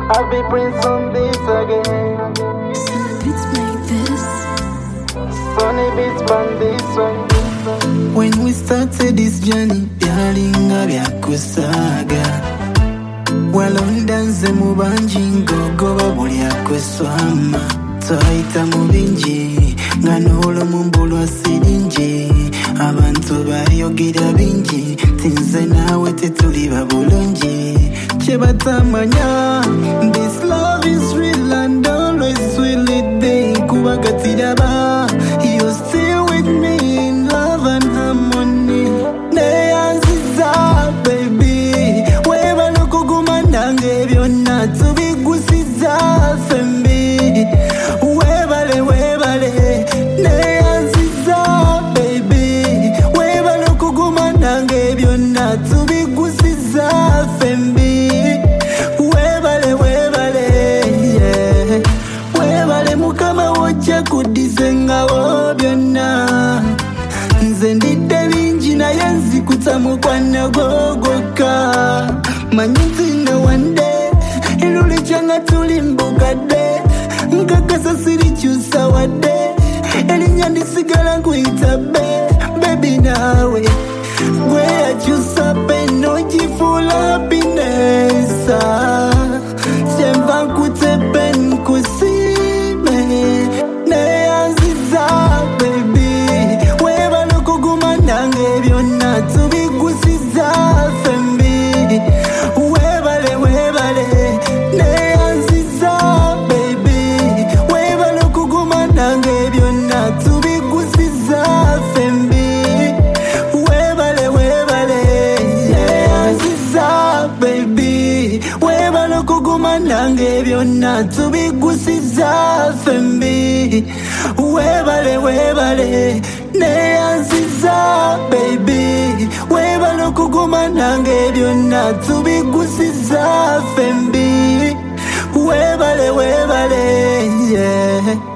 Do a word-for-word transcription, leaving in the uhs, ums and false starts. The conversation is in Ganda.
I'll be Prince on this again. Beats like this. Sunny beats on this one. When we started this journey, byalinga byakusaga. Walondanze mu bangi ng'ogoba buli akweswama. Twayita mu bingi nga n'olwo mbulwa siringi. Abantu bayogera bingi tinze naawe tetuliba bulungi. Kye batamanya, this love is real and always will it be. Kubagatira ba, you're still with me in love and harmony. Neyanziza baby, weba nokuguma nange byonna tubigusiza fembi. Webale webale, neyanziza baby, weba nokuguma nange byonna tubigusiza fembi. Webale webale, yeah. Webale mukama wojja kudizenga wo byonna. Nze ndidde bingi naye nzikuta mukwana gwogoka. Manyi nti ne one day elulijja nga tuli mbugadde. Nkakasa sirikyusa wadde erinnya ndisigala nkuyita be. Baby naawe gwe yakyusa pe n'ogifuula happiness. Kyenva nkute pe nkusime. Neyanziza baby, webale okuguma nange byonna tubigusiza fembi. Webale webale, neyanziza baby, webale okuguma nange byonna tubigusiza fembi. Webale webale, neyanziza baby, webale okuguma nange byonna tubigusiza fembi. Webale webale, neyanziza baby, webale okuguma nange byonna tubigusiza fembi. Webale webale, yeah.